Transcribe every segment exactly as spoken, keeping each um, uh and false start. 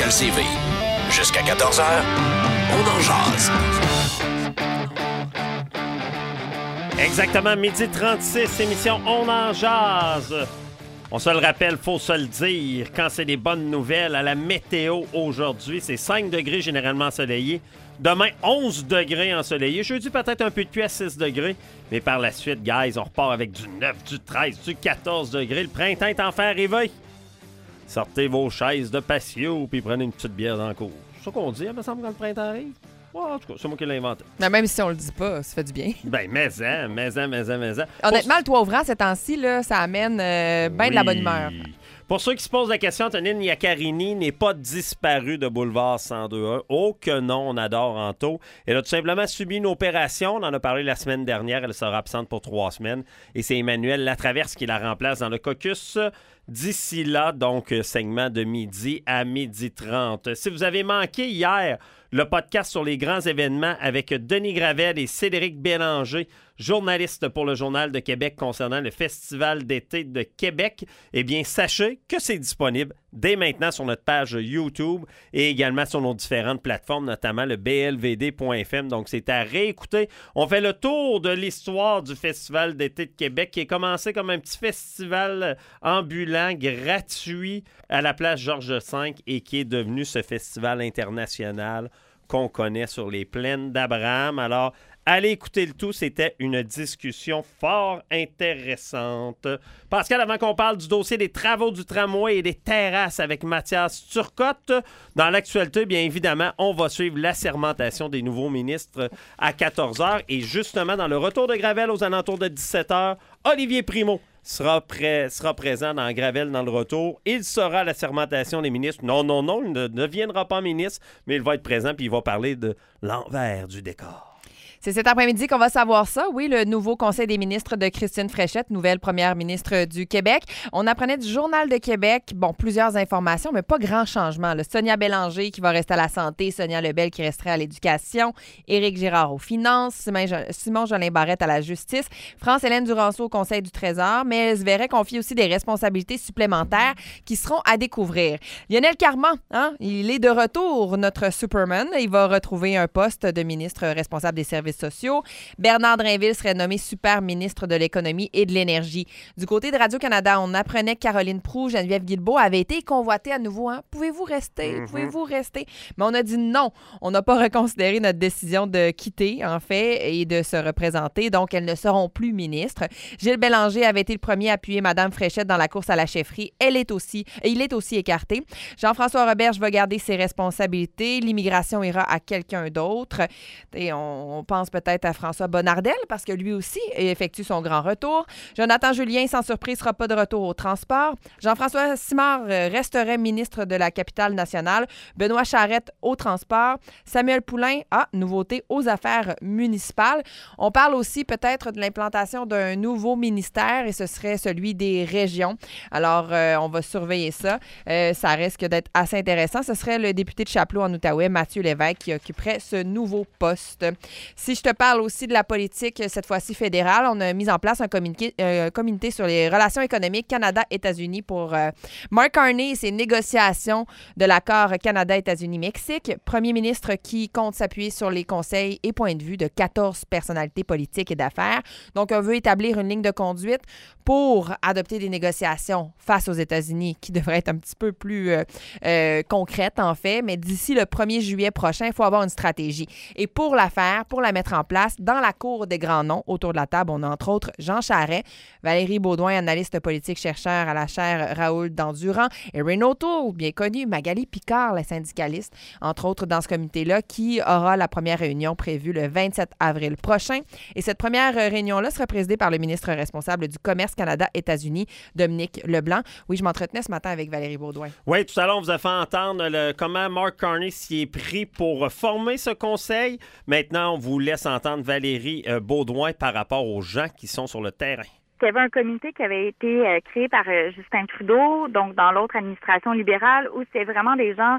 Pascal Sévry. Jusqu'à quatorze heures, on en jase. Exactement, midi trente-six, émission On en jase. On se le rappelle, faut se le dire, quand c'est des bonnes nouvelles, à la météo aujourd'hui, c'est cinq degrés généralement ensoleillés. Demain, onze degrés ensoleillés. Jeudi, peut-être un peu de pluie à six degrés. Mais par la suite, guys, on repart avec du neuf, du treize, du quatorze degrés. Le printemps est enfin arrivé. Sortez vos chaises de patio puis prenez une petite bière dans le cours. C'est ça qu'on dit, il me semble, quand le printemps arrive. Ouais, en tout cas, c'est moi qui l'ai inventé. Mais même si on le dit pas, ça fait du bien. Ben, mais-en, mais-en, mais-en, mais-en. Honnêtement, le toit ouvrant, ces temps-ci, là, ça amène euh, bien oui. de la bonne humeur. Pour ceux qui se posent la question, Antonine Iaccarini n'est pas disparue de Boulevard cent deux un. Oh que non, on adore Anto. Elle a tout simplement subi une opération. On en a parlé la semaine dernière. Elle sera absente pour trois semaines. Et c'est Emmanuel Latraverse qui la remplace dans le caucus. D'ici là, donc, segment de midi à midi trente. Si vous avez manqué hier le podcast sur les grands événements avec Denis Gravel et Cédric Bélanger, journaliste pour le Journal de Québec concernant le Festival d'été de Québec, eh bien, sachez que c'est disponible dès maintenant sur notre page YouTube et également sur nos différentes plateformes, notamment le b l v d point f m. Donc, c'est à réécouter. On fait le tour de l'histoire du Festival d'été de Québec qui est commencé comme un petit festival ambulant, gratuit à la place Georges cinq et qui est devenu ce festival international qu'on connaît sur les plaines d'Abraham. Alors, allez écouter le tout, c'était une discussion fort intéressante. Pascal, avant qu'on parle du dossier des travaux du tramway et des terrasses avec Mathias Turcotte, dans l'actualité, bien évidemment, on va suivre l'assermentation des nouveaux ministres à quatorze heures. Et justement, dans le retour de Gravel aux alentours de dix-sept heures, Olivier Primo sera, prêt, sera présent dans Gravel dans le retour. Il sera à l'assermentation des ministres. Non, non, non, il ne deviendra pas ministre, mais il va être présent puis il va parler de l'envers du décor. C'est cet après-midi qu'on va savoir ça. Oui, le nouveau Conseil des ministres de Christine Fréchette, nouvelle première ministre du Québec. On apprenait du Journal de Québec, bon, plusieurs informations, mais pas grand changement. Là. Sonia Bélanger qui va rester à la santé, Sonia Lebel qui resterait à l'éducation, Éric Girard aux finances, Simon Jolin Barrette à la justice, France-Hélène Duranceau au Conseil du Trésor, mais elle se verrait confier aussi des responsabilités supplémentaires qui seront à découvrir. Lionel Carman, hein, il est de retour, notre Superman. Il va retrouver un poste de ministre responsable des services sociaux. Bernard Drinville serait nommé super ministre de l'économie et de l'énergie. Du côté de Radio-Canada, on apprenait que Caroline Proulx, Geneviève Guilbeault avaient été convoitées à nouveau. Hein? Pouvez-vous rester? Mm-hmm. Pouvez-vous rester? Mais on a dit non. On n'a pas reconsidéré notre décision de quitter, en fait, et de se représenter. Donc, elles ne seront plus ministres. Gilles Bélanger avait été le premier à appuyer Mme Fréchette dans la course à la chefferie. Elle est aussi, il est aussi écarté. Jean-François Roberge va garder ses responsabilités. L'immigration ira à quelqu'un d'autre. Et on, on pense peut-être à François Bonnardel parce que lui aussi effectue son grand retour. Jonathan Julien, sans surprise, ne sera pas de retour au transport. Jean-François Simard resterait ministre de la Capitale nationale. Benoît Charette au transport. Samuel Poulain, ah, nouveauté aux affaires municipales. On parle aussi peut-être de l'implantation d'un nouveau ministère et ce serait celui des régions. Alors, euh, on va surveiller ça. Euh, ça risque d'être assez intéressant. Ce serait le député de Chapleau en Outaouais, Mathieu Lévesque, qui occuperait ce nouveau poste. Si je te parle aussi de la politique, cette fois-ci fédérale, on a mis en place un communiqué, euh, comité sur les relations économiques Canada-États-Unis pour euh, Mark Carney et ses négociations de l'accord Canada-États-Unis-Mexique. Premier ministre qui compte s'appuyer sur les conseils et points de vue de quatorze personnalités politiques et d'affaires. Donc, on veut établir une ligne de conduite pour adopter des négociations face aux États-Unis qui devraient être un petit peu plus euh, euh, concrètes, en fait. Mais d'ici le premier juillet prochain, il faut avoir une stratégie. Et pour la faire, pour la mettre en place, dans la cour des grands noms, autour de la table, on a entre autres Jean Charest, Valérie Baudouin, analyste politique chercheur à la chaire Raoul Dandurand, Erin O'Toole, bien connu, Magali Picard, la syndicaliste, entre autres dans ce comité-là, qui aura la première réunion prévue le vingt-sept avril prochain. Et cette première réunion-là sera présidée par le ministre responsable du Commerce Canada-États-Unis, Dominique Leblanc. Oui, je m'entretenais ce matin avec Valérie Baudouin. Oui, tout à l'heure, on vous a fait entendre le, comment Mark Carney s'y est pris pour former ce conseil. Maintenant, on vous laisse entendre Valérie euh, Baudouin par rapport aux gens qui sont sur le terrain. Il y avait un comité qui avait été euh, créé par euh, Justin Trudeau, donc dans l'autre administration libérale, où c'était vraiment des gens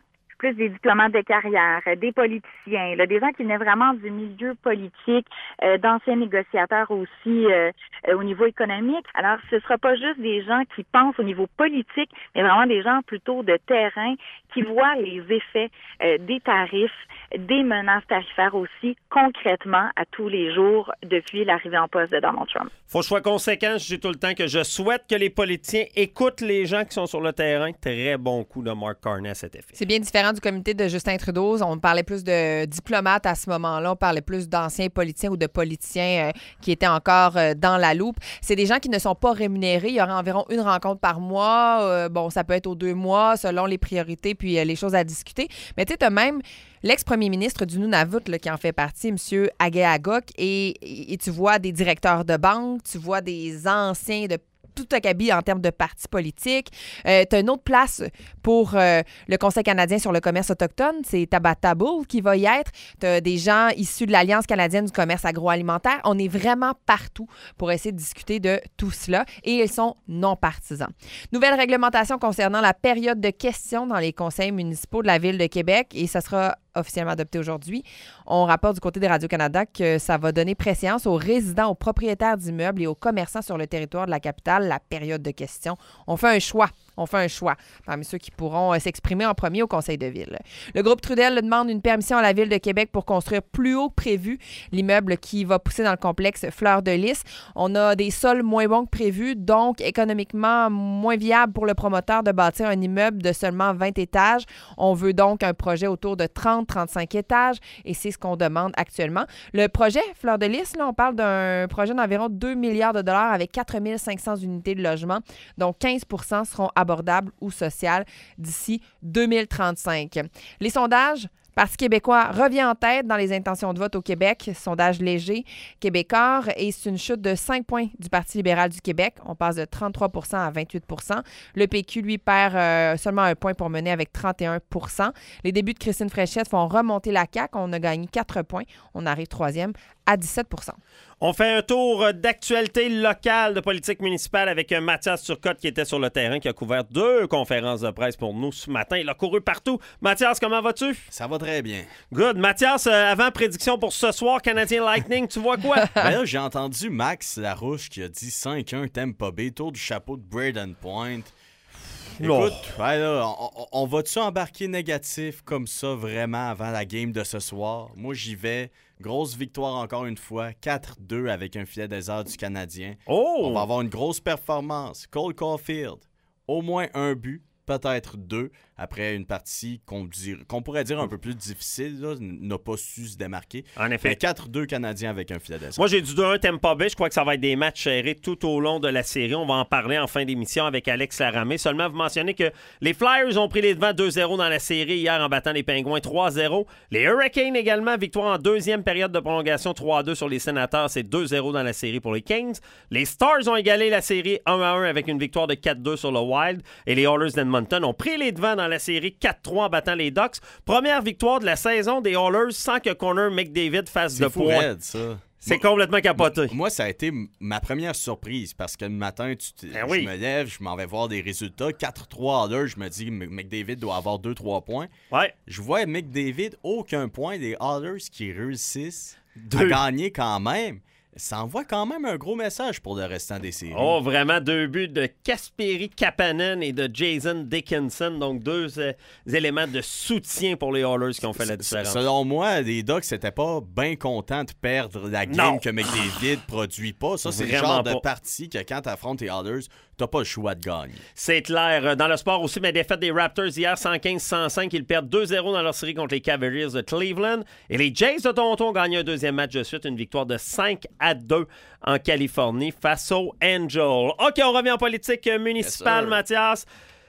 plus des diplomates de carrière, euh, des politiciens, là, des gens qui venaient vraiment du milieu politique, euh, d'anciens négociateurs aussi euh, euh, au niveau économique. Alors, ce ne sera pas juste des gens qui pensent au niveau politique, mais vraiment des gens plutôt de terrain qui voient les effets euh, des tarifs, des menaces tarifaires aussi, concrètement, à tous les jours depuis l'arrivée en poste de Donald Trump. Faut que je sois conséquent, je dis tout le temps que je souhaite que les politiciens écoutent les gens qui sont sur le terrain. Très bon coup de Mark Carney à cet effet. C'est bien différent du comité de Justin Trudeau. On parlait plus de diplomates à ce moment-là. On parlait plus d'anciens politiciens ou de politiciens euh, qui étaient encore euh, dans la loupe. C'est des gens qui ne sont pas rémunérés. Il y aura environ une rencontre par mois. Euh, bon, ça peut être aux deux mois selon les priorités puis euh, les choses à discuter. Mais tu sais, tu as même l'ex-premier ministre du Nunavut là, qui en fait partie, M. Agé-Agok, et, et tu vois des directeurs de banque, tu vois des anciens de tout acabit en termes de partis politiques. Euh, tu as une autre place pour euh, le Conseil canadien sur le commerce autochtone, c'est Tabata Bull qui va y être. Tu as des gens issus de l'Alliance canadienne du commerce agroalimentaire. On est vraiment partout pour essayer de discuter de tout cela et ils sont non partisans. Nouvelle réglementation concernant la période de questions dans les conseils municipaux de la Ville de Québec et ça sera officiellement adopté aujourd'hui. On rapporte du côté de Radio-Canada que ça va donner préséance aux résidents, aux propriétaires d'immeubles et aux commerçants sur le territoire de la capitale, la période de questions. On fait un choix. On fait un choix parmi ceux qui pourront euh, s'exprimer en premier au conseil de ville. Le groupe Trudel demande une permission à la Ville de Québec pour construire plus haut que prévu l'immeuble qui va pousser dans le complexe Fleur de Lys. On a des sols moins bons que prévu, donc économiquement moins viable pour le promoteur de bâtir un immeuble de seulement vingt étages. On veut donc un projet autour de trente à trente-cinq étages et c'est ce qu'on demande actuellement. Le projet Fleur de Lys, là, on parle d'un projet d'environ deux milliards de dollars avec quatre mille cinq cents unités de logement, dont quinze pour cent seront abordable ou social d'ici deux mille trente-cinq. Les sondages, Parti québécois revient en tête dans les intentions de vote au Québec. Sondage léger québécois et c'est une chute de cinq points du Parti libéral du Québec. On passe de trente-trois pour cent à vingt-huit pour cent. Le P Q, lui, perd euh, seulement un point pour mener avec trente et un pour cent. Les débuts de Christine Fréchette font remonter la C A Q. On a gagné quatre points. On arrive troisième à dix-sept pour cent. On fait un tour d'actualité locale de politique municipale avec Mathias Turcotte qui était sur le terrain, qui a couvert deux conférences de presse pour nous ce matin. Il a couru partout. Mathias, comment vas-tu? Ça va très bien. Good. Mathias, euh, avant prédiction pour ce soir, Canadien Lightning, tu vois quoi? Ben là, j'ai entendu Max Larouche qui a dit cinq un Tampa Bay, tour du chapeau de Braden Point. Écoute, ouais, là, on, on va-tu embarquer négatif comme ça vraiment avant la game de ce soir? Moi, j'y vais. Grosse victoire encore une fois, quatre deux avec un filet désert du Canadien. Oh! On va avoir une grosse performance. Cole Caulfield, au moins un but, peut-être deux, après une partie qu'on, dir... qu'on pourrait dire un peu plus difficile, là, n'a pas su se démarquer. En effet. Mais quatre deux Canadiens avec un filet désert. Moi, j'ai du deux un Tampa Bay. Je crois que ça va être des matchs serrés tout au long de la série. On va en parler en fin d'émission avec Alex Laramé. Seulement, vous mentionnez que les Flyers ont pris les devants deux zéro dans la série hier en battant les Pingouins trois zéro. Les Hurricanes également, victoire en deuxième période de prolongation trois à deux sur les Sénateurs. C'est deux zéro dans la série pour les Kings. Les Stars ont égalé la série un à un avec une victoire de quatre deux sur le Wild. Et les Oilers d'Edmonton ont pris les devants dans la série quatre trois en battant les Ducks. Première victoire de la saison des Oilers sans que Connor McDavid fasse C'est de fou points. raide, ça. C'est Moi- complètement capoté. Moi, ça a été m- ma première surprise parce que le matin, tu t- Ben oui. je me lève, je m'en vais voir des résultats. quatre trois à l'heure, je me dis M- McDavid doit avoir deux trois points. Ouais. Je vois McDavid, aucun point, des Oilers qui réussissent à Deux. gagner quand même. Ça envoie quand même un gros message pour le restant des séries. Oh, vraiment, deux buts de Kasperi Kapanen et de Jason Dickinson. Donc, deux euh, éléments de soutien pour les Oilers qui ont fait la différence. Selon moi, les Ducks n'étaient pas bien contents de perdre la game Non. que McDavid produit pas. Ça, c'est le Vraiment genre de pas. partie que quand tu affrontes les Oilers, t'as pas le choix de gagner. C'est clair. Dans le sport aussi, mais défaite des Raptors hier, cent quinze à cent cinq. Ils perdent deux zéro dans leur série contre les Cavaliers de Cleveland. Et les Jays de Toronto ont gagné un deuxième match de suite, une victoire de cinq à deux en Californie face aux Angels. OK, on revient en politique municipale, Yes, sir. Mathias.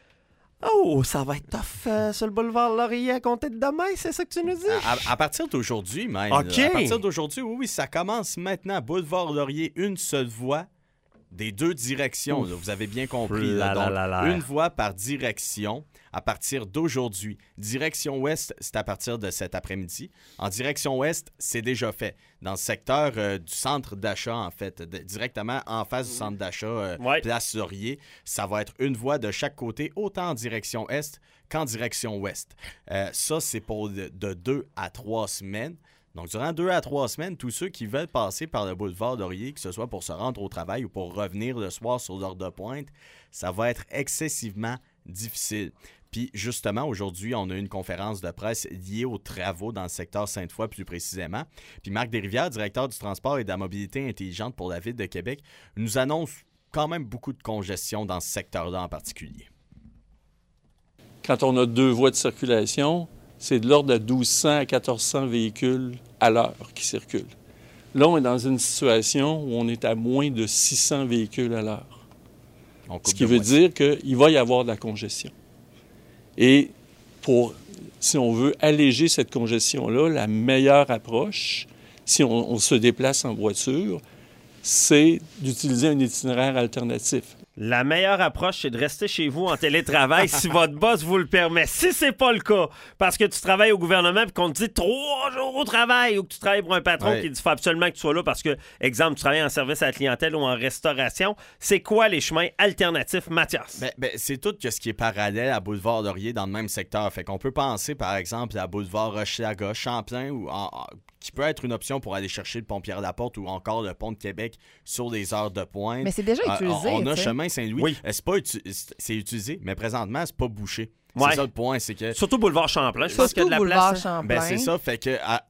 Oh, ça va être tough euh, sur le boulevard Laurier à compter de demain, c'est ça que tu nous dis? À, à partir d'aujourd'hui, même. OK. là, à partir d'aujourd'hui, oui, oui, ça commence maintenant. Boulevard Laurier, une seule voie. des deux directions. Là, vous avez bien compris. La, Là, donc, la, la, la. une voie par direction à partir d'aujourd'hui. Direction ouest, c'est à partir de cet après-midi. En direction ouest, c'est déjà fait. Dans le secteur euh, du centre d'achat, en fait, de, directement en face du centre d'achat, euh, Ouais. Place Laurier, ça va être une voie de chaque côté, autant en direction est qu'en direction ouest. Euh, ça, c'est pour de, de deux à trois semaines. Donc, durant deux à trois semaines, tous ceux qui veulent passer par le boulevard Laurier, que ce soit pour se rendre au travail ou pour revenir le soir sur l'heure de pointe, ça va être excessivement difficile. Puis, justement, aujourd'hui, on a eu une conférence de presse liée aux travaux dans le secteur Sainte-Foy, plus précisément. Puis, Marc Desrivières, directeur du transport et de la mobilité intelligente pour la Ville de Québec, nous annonce quand même beaucoup de congestion dans ce secteur-là en particulier. Quand on a deux voies de circulation, c'est de l'ordre de douze cents à quatorze cents véhicules à l'heure qui circulent. Là, on est dans une situation où on est à moins de six cents véhicules à l'heure. Ce qui veut dire qu'il va y avoir de la congestion. Et pour, si on veut alléger cette congestion-là, la meilleure approche, si on, on se déplace en voiture, c'est d'utiliser un itinéraire alternatif. La meilleure approche, c'est de rester chez vous en télétravail si votre boss vous le permet. Si c'est pas le cas, parce que tu travailles au gouvernement et qu'on te dit trois jours au travail ou que tu travailles pour un patron ouais. qui dit faut absolument que tu sois là parce que, exemple, tu travailles en service à la clientèle ou en restauration, c'est quoi les chemins alternatifs, Mathias? Ben, ben, c'est tout que ce qui est parallèle à Boulevard Laurier dans le même secteur. Fait qu'on peut penser, par exemple, à Boulevard Hochelaga, Champlain, ou en, en, qui peut être une option pour aller chercher le pont Pierre-Laporte ou encore le pont de Québec sur des heures de pointe. Mais c'est déjà utilisé. Euh, on, on a t'sais. chemin Saint-Louis. Oui. C'est, pas uti- c'est utilisé, mais présentement, c'est pas bouché. Ouais. C'est ça le point, c'est que... Surtout Boulevard Champlain, je pense qu'il y a de la Boulevard place. hein. Champlain. Ben, c'est ça, fait que... À,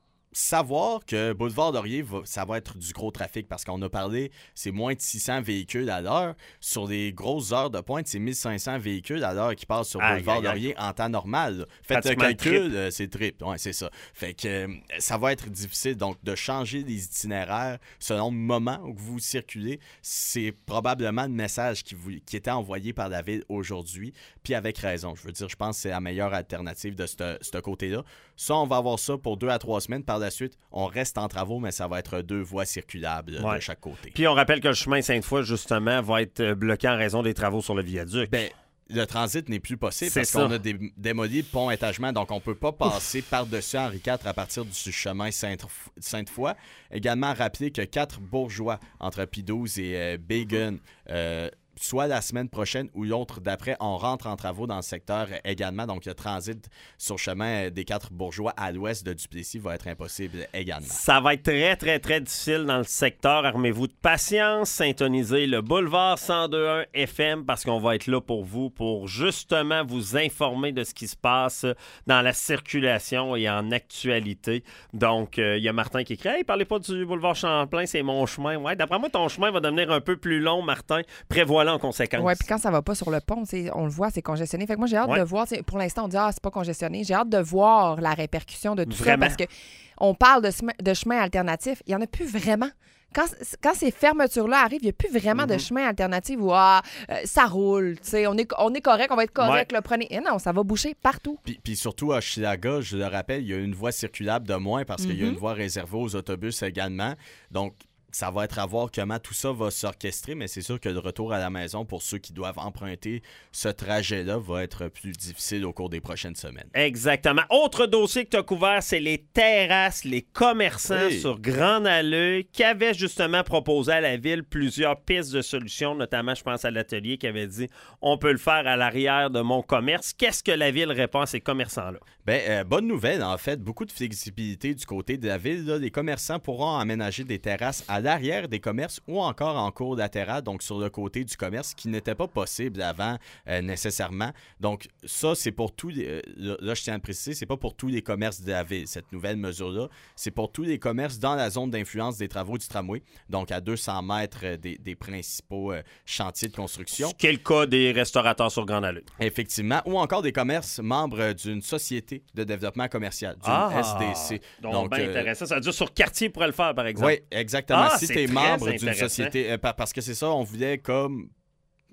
savoir que Boulevard Laurier, va, ça va être du gros trafic parce qu'on a parlé, c'est moins de six cents véhicules à l'heure. Sur les grosses heures de pointe, c'est mille cinq cents véhicules à l'heure qui passent sur Aïe, Boulevard aïe, Laurier en temps normal. Là. Faites le Pratiquement le calcul, euh, c'est triple. Ouais, c'est ça. Fait que euh, ça va être difficile. Donc, de changer les itinéraires selon le moment où vous circulez, c'est probablement le message qui, vous, qui était envoyé par la Ville aujourd'hui. Puis avec raison. Je veux dire, je pense que c'est la meilleure alternative de ce côté-là. Ça, on va avoir ça pour deux à trois semaines. Par la suite, on reste en travaux, mais ça va être deux voies circulables Ouais. de chaque côté. Puis on rappelle que le chemin Sainte-Foy, justement, va être bloqué en raison des travaux sur le viaduc. Ben, le transit n'est plus possible C'est parce ça. qu'on a dé- démoli le pont étagement, donc on ne peut pas passer par-dessus Henri quatre à partir du chemin Sainte- Sainte-Foy. Également, rappeler que quatre bourgeois entre P douze et euh, Bacon, euh, soit la semaine prochaine ou l'autre d'après, on rentre en travaux dans le secteur également. Donc, le transit sur chemin des quatre bourgeois à l'ouest de Duplessis va être impossible également. Ça va être très, très, très difficile dans le secteur. Armez-vous de patience. Syntonisez le boulevard cent deux virgule un F M parce qu'on va être là pour vous, pour justement vous informer de ce qui se passe dans la circulation et en actualité. Donc, il euh, y a Martin qui écrit « Hey, parlez pas du boulevard Champlain, c'est mon chemin. » Ouais, d'après moi, ton chemin va devenir un peu plus long, Martin. Prévois en conséquence. Oui, puis quand ça va pas sur le pont, on le voit, c'est congestionné. Fait que moi, j'ai hâte ouais. de voir. Pour l'instant, on dit, ah, c'est pas congestionné. J'ai hâte de voir la répercussion de tout Vraiment. ça parce qu'on parle de, sema- de chemin alternatif. Il y en a plus vraiment. Quand, quand ces fermetures-là arrivent, il n'y a plus vraiment mm-hmm. de chemin alternatif où ah, euh, ça roule, on est, on est correct, on va être correct, ouais. le prenez. Et non, ça va boucher partout. Puis, puis surtout à Hochelaga, je le rappelle, il y a une voie circulable de moins parce mm-hmm. qu'il y a une voie réservée aux autobus également. Donc, ça va être à voir comment tout ça va s'orchestrer, mais c'est sûr que le retour à la maison pour ceux qui doivent emprunter ce trajet-là va être plus difficile au cours des prochaines semaines. Exactement. Autre dossier que tu as couvert, c'est les terrasses, les commerçants oui. sur Grande Allée qui avaient justement proposé à la Ville plusieurs pistes de solutions, notamment, je pense à l'atelier qui avait dit « On peut le faire à l'arrière de mon commerce ». Qu'est-ce que la Ville répond à ces commerçants-là? Bien, euh, bonne nouvelle, en fait. Beaucoup de flexibilité du côté de la Ville. Là. Les commerçants pourront aménager des terrasses à l'arrière des commerces ou encore en cours latéral, donc sur le côté du commerce, qui n'était pas possible avant euh, nécessairement. Donc ça, c'est pour tous les... Euh, là, je tiens à le préciser, c'est pas pour tous les commerces de la Ville, cette nouvelle mesure-là. C'est pour tous les commerces dans la zone d'influence des travaux du tramway, donc à deux cents mètres des, des principaux euh, chantiers de construction. C'est le cas des restaurateurs sur Grande Allée. Effectivement. Ou encore des commerces membres d'une société de développement commercial, d'une ah, S D C. Donc, donc bien euh, intéressant. Ça veut dire sur quartier pourrait le faire, par exemple. Oui, exactement. Ah, si tu es membre d'une société, euh, parce que c'est ça, on voulait comme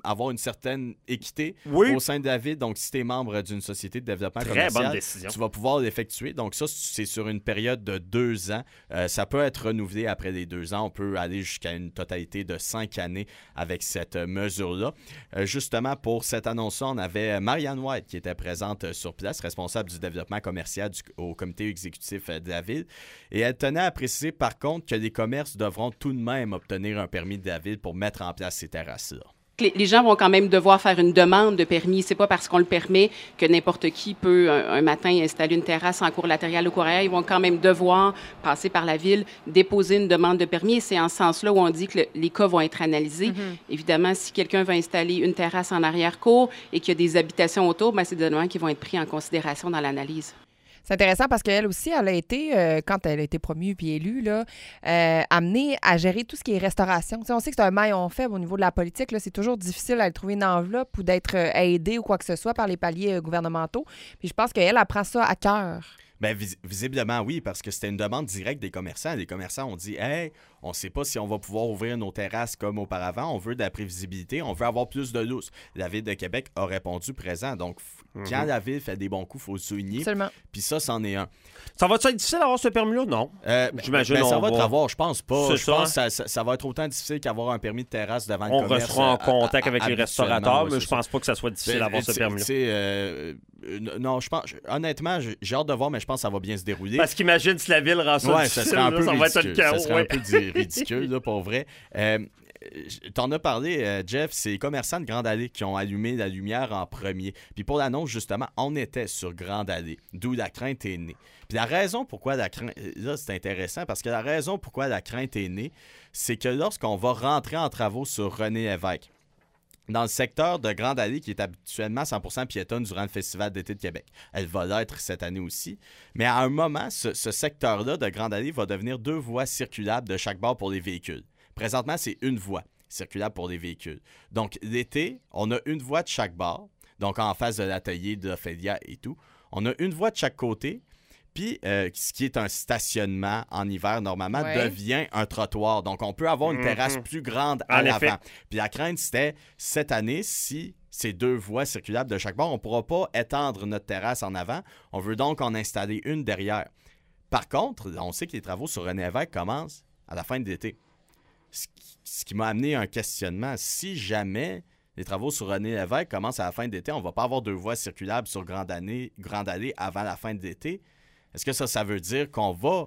avoir une certaine équité oui. au sein de la ville. Donc, si tu es membre d'une société de développement Très commercial, bonne décision. tu vas pouvoir l'effectuer. Donc, ça, c'est sur une période de deux ans. Euh, ça peut être renouvelé après les deux ans. On peut aller jusqu'à une totalité de cinq années avec cette mesure-là. Euh, justement, pour cette annonce-là, on avait Marianne White qui était présente sur place, responsable du développement commercial du, au comité exécutif de la ville. Et elle tenait à préciser, par contre, que les commerces devront tout de même obtenir un permis de la ville pour mettre en place ces terrasses-là. Les gens vont quand même devoir faire une demande de permis. C'est pas parce qu'on le permet que n'importe qui peut un, un matin installer une terrasse en cours latéral ou cour arrière. Ils vont quand même devoir passer par la ville, déposer une demande de permis. Et c'est en ce sens-là où on dit que le, les cas vont être analysés. Mm-hmm. Évidemment, si quelqu'un veut installer une terrasse en arrière-cour et qu'il y a des habitations autour, bien, c'est des éléments qui vont être pris en considération dans l'analyse. C'est intéressant parce qu'elle aussi, elle a été, euh, quand elle a été promue puis élue, là, euh, amenée à gérer tout ce qui est restauration. Tu sais, on sait que c'est un maillon faible au niveau de la politique. Là, c'est toujours difficile d'aller trouver une enveloppe ou d'être euh, aidé ou quoi que ce soit par les paliers euh, gouvernementaux. Puis je pense qu'elle, elle prend ça à cœur. Bien, vis- visiblement, oui, parce que c'était une demande directe des commerçants. Les commerçants ont dit « Hey, on ne sait pas si on va pouvoir ouvrir nos terrasses comme auparavant. On veut de la prévisibilité. On veut avoir plus de lousse. » La Ville de Québec a répondu présent. Donc, mm-hmm. quand la Ville fait des bons coups, il faut le souligner. Absolument. Puis ça, c'en est un. Ça va-tu être difficile d'avoir ce permis-là? Non. Euh, J'imagine ben, ça on va va... être avoir, je pense pas. C'est Je ça, pense hein? que ça, ça, ça va être autant difficile qu'avoir un permis de terrasse devant le on commerce. restera en contact à, à, avec les restaurateurs, ouais, mais je ça. pense pas que ça soit difficile ben, d'avoir ce permis-là. Euh, non, je pense... Honnêtement, j'ai hâte de voir, mais je pense que ça va bien se dérouler. Parce qu'imagine si la Ville rend ça ouais, difficile, ça, serait un là, peu ça va être le chaos. Ça serait ouais. un peu ridicule, là, pour vrai. Euh, T'en as parlé, euh, Jeff, c'est les commerçants de Grande Allée qui ont allumé la lumière en premier. Puis pour l'annonce, justement, on était sur Grande Allée, d'où la crainte est née. Puis la raison pourquoi la crainte... Là, c'est intéressant, parce que la raison pourquoi la crainte est née, c'est que lorsqu'on va rentrer en travaux sur René Lévesque, dans le secteur de Grande Allée, qui est habituellement cent pour cent piétonne durant le Festival d'été de Québec. Elle va l'être cette année aussi. Mais à un moment, ce, ce secteur-là de Grande Allée va devenir deux voies circulables de chaque bord pour les véhicules. Présentement, c'est une voie circulable pour les véhicules. Donc, l'été, on a une voie de chaque bord, donc en face de l'atelier d'Ophélia et tout. On a une voie de chaque côté, puis euh, ce qui est un stationnement en hiver, normalement, ouais. devient un trottoir. Donc, on peut avoir une mm-hmm. terrasse plus grande à en l'avant. Effet. Puis la crainte, c'était, cette année, si ces deux voies circulables de chaque bord, on ne pourra pas étendre notre terrasse en avant. On veut donc en installer une derrière. Par contre, on sait que les travaux sur René Lévesque commencent à la fin de l'été. Ce qui, ce qui m'a amené un questionnement. Si jamais les travaux sur René Lévesque commencent à la fin de l'été, on ne va pas avoir deux voies circulables sur Grande Allée, Grande Allée avant la fin de l'été. Est-ce que ça, ça veut dire qu'on va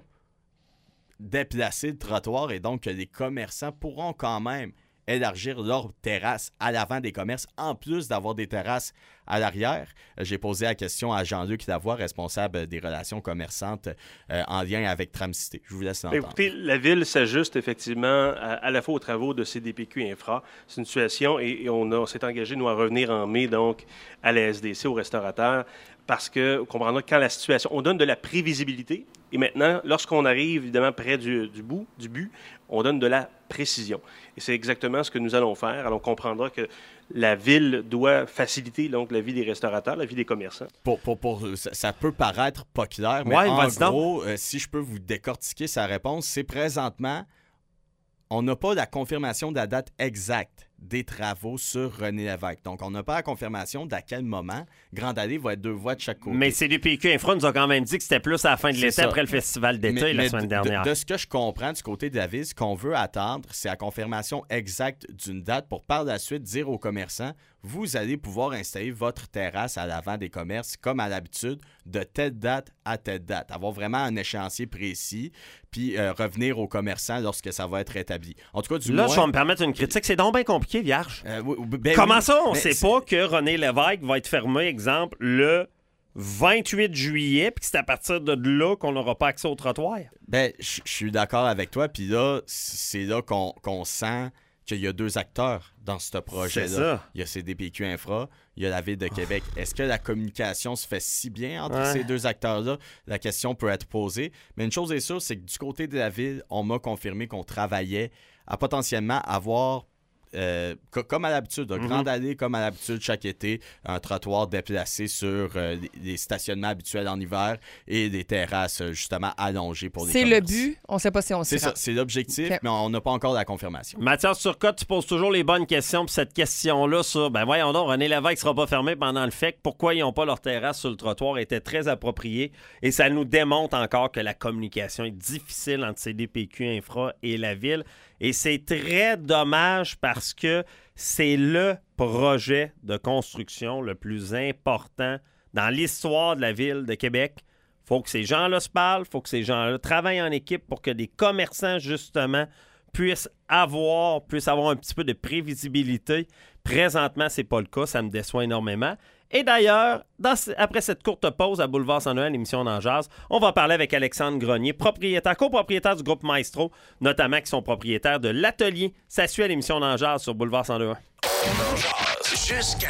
déplacer le trottoir et donc que les commerçants pourront quand même élargir leur terrasse à l'avant des commerces, en plus d'avoir des terrasses à l'arrière? J'ai posé la question à Jean-Luc Lavoie, responsable des relations commerçantes euh, en lien avec Tramcité. Je vous laisse l'entendre. Écoutez, la Ville s'ajuste effectivement à, à la fois aux travaux de C D P Q Infra. C'est une situation, et, et on, a, on s'est engagé, nous, à revenir en mai, donc, à la S D C, aux restaurateurs, parce que, vous comprendrez, quand la situation... On donne de la prévisibilité, et maintenant, lorsqu'on arrive, évidemment, près du, du bout, du but, on donne de la précision. Et c'est exactement ce que nous allons faire. Alors, on comprendra que la Ville doit faciliter donc, la vie des restaurateurs, la vie des commerçants. Pour, pour, pour, ça, ça peut paraître pas clair, mais ouais, en gros, euh, si je peux vous décortiquer sa réponse, c'est présentement, on n'a pas la confirmation de la date exacte des travaux sur René Lévesque. Donc, on n'a pas la confirmation d'à quel moment Grande Allée va être deux voies de chaque côté. Mais C D P Q Infra nous a quand même dit que c'était plus à la fin de l'été, après le Festival d'été mais, la mais semaine dernière. De, de ce que je comprends du côté de la Ville, ce qu'on veut attendre, c'est la confirmation exacte d'une date pour par la suite dire aux commerçants, vous allez pouvoir installer votre terrasse à l'avant des commerces comme à l'habitude, de telle date à telle date. Avoir vraiment un échéancier précis, puis euh, revenir aux commerçants lorsque ça va être établi. En tout cas, du Là, moins... je vais me permettre une critique. C'est donc bien compliqué, Vierge. Euh, oui, ben Comment oui, ça, on ne sait c'est... pas que René Lévesque va être fermé, exemple, le vingt-huit juillet, puis que c'est à partir de là qu'on n'aura pas accès au trottoir? Ben, je suis d'accord avec toi, puis là, c'est là qu'on, qu'on sent qu'il y a deux acteurs dans ce projet-là. C'est ça. Il y a C D P Q Infra, il y a la Ville de Québec. Est-ce que la communication se fait si bien entre ouais. ces deux acteurs-là? La question peut être posée. Mais une chose est sûre, c'est que du côté de la Ville, on m'a confirmé qu'on travaillait à potentiellement avoir Euh, co- comme à l'habitude, une mm-hmm. grande allée comme à l'habitude chaque été, un trottoir déplacé sur euh, les, les stationnements habituels en hiver et des terrasses justement allongées pour les C'est commerces. le but, on ne sait pas si on C'est sera. ça, c'est l'objectif, okay. mais on n'a pas encore la confirmation. Mathias Turcotte, tu poses toujours les bonnes questions, puis cette question-là sur, ben voyons donc, René Lévesque ne sera pas fermé pendant le F E C, pourquoi ils n'ont pas leur terrasse sur le trottoir était très appropriée et ça nous démontre encore que la communication est difficile entre C D P Q Infra et la ville. Et c'est très dommage parce que c'est le projet de construction le plus important dans l'histoire de la ville de Québec. Il faut que ces gens-là se parlent, il faut que ces gens-là travaillent en équipe pour que des commerçants, justement, puissent avoir, puissent avoir un petit peu de prévisibilité. Présentement, c'est pas le cas, ça me déçoit énormément. Et d'ailleurs, dans, après cette courte pause à Boulevard cent un, l'émission d'En Jazz, on va parler avec Alexandre Grenier, propriétaire, copropriétaire du groupe Maestro, notamment qui sont propriétaires de l'atelier. Ça suit à l'émission d'En Jazz sur Boulevard cent un. On en jase jusqu'à